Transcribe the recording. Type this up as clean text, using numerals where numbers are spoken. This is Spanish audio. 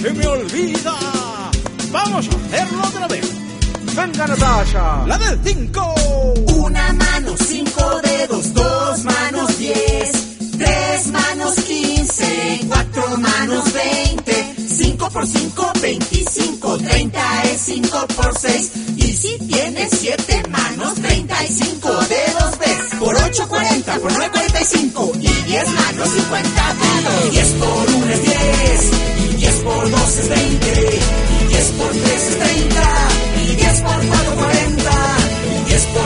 se me olvida. Vamos a hacerlo otra vez. Venga, Natasha. La del 5. Una mano, 5 dedos, 2 manos, 10. 3 manos, 15. 4 manos, 20. 5 por 5, 25. 30 es 5 por 6. Y si tienes 7 manos, 35 dedos ves. Por 8, 40. Por 9, 45. Y 10 manos, 50 dedos. 10 por 1 es 10. Y 10 por 2 es 20. Y 10 por 3 es 30. Y 10 por 4